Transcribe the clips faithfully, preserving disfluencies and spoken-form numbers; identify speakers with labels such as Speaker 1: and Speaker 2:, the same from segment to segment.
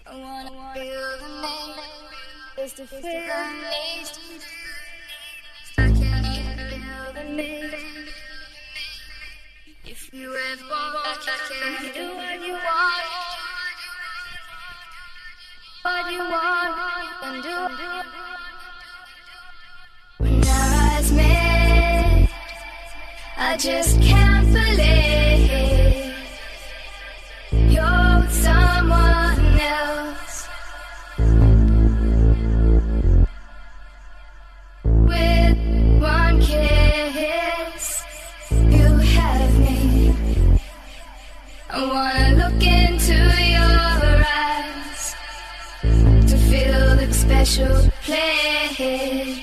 Speaker 1: I wanna feel the need, is to feel the need. I can't feel the need. If you ever walk, I can do what you want. What you want, and do. When our eyes met, I just can't believe you're with someone else. With one kiss, you have me. I wanna look into your eyes to feel the special place.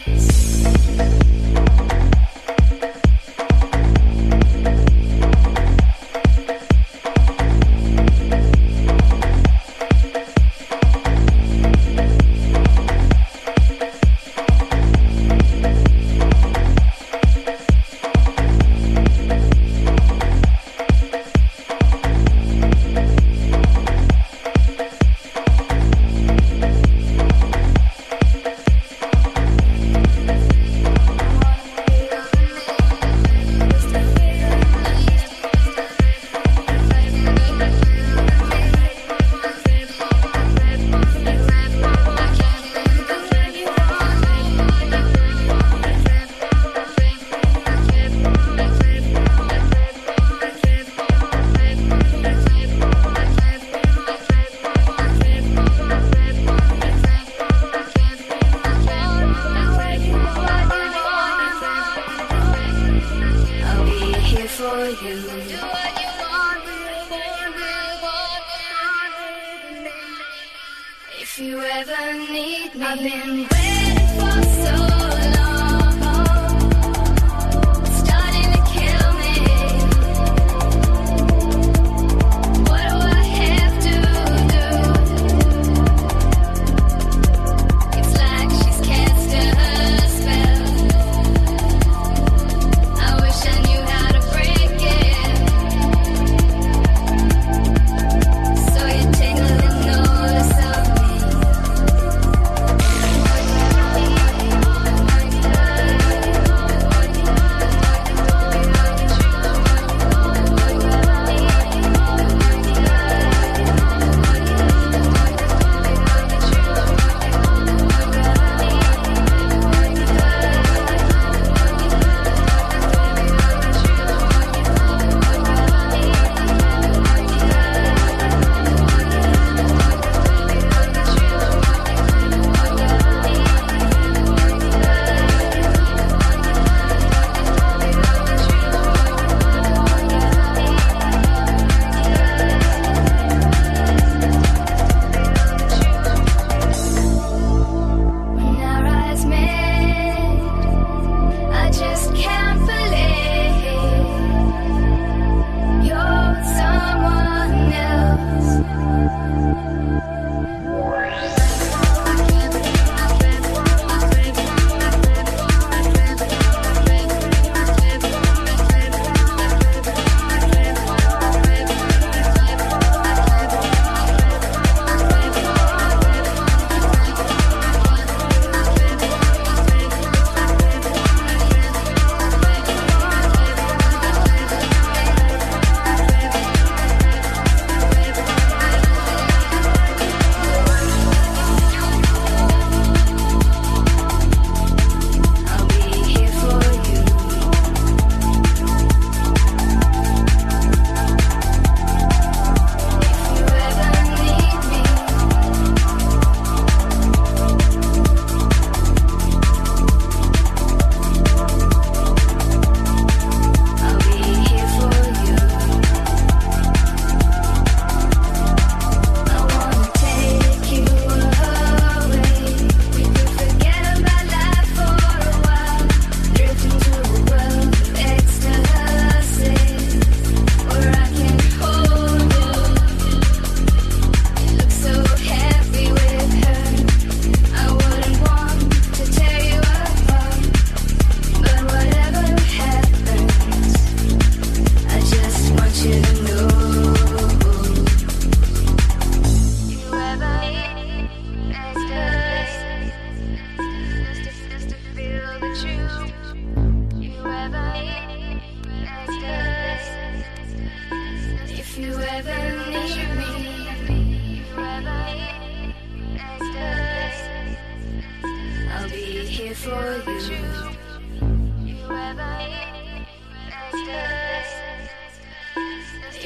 Speaker 1: If you ever need me, I've been waiting for so long. It's starting to kill me. What do I have to do? It's like she's cast a spell. I wish I knew how to break it. So you take a little notice of me.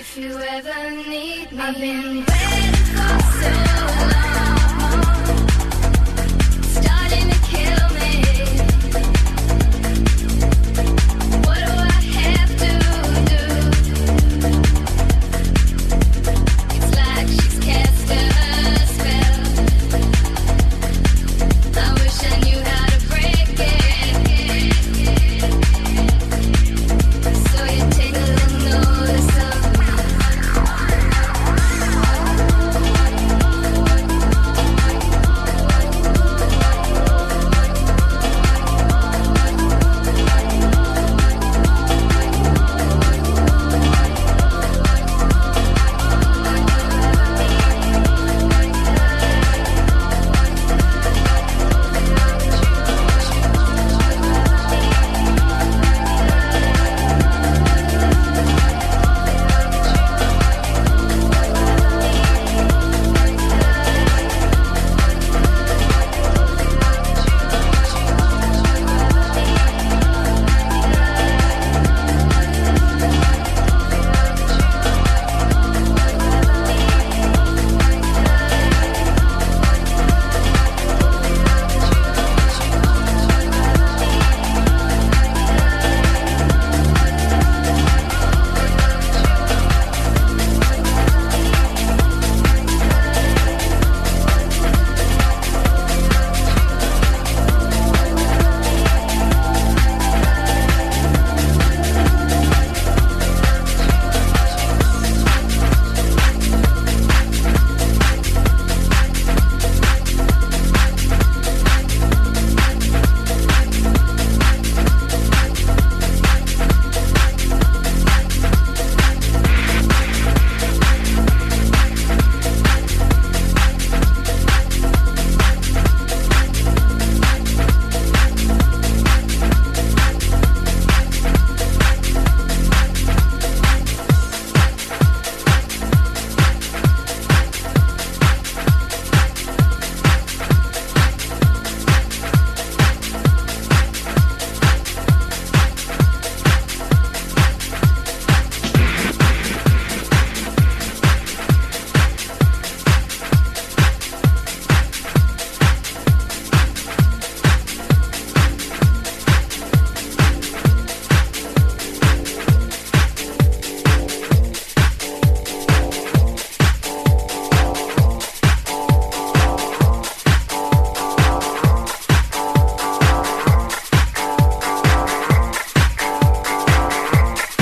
Speaker 1: If you ever need me, I've been waiting for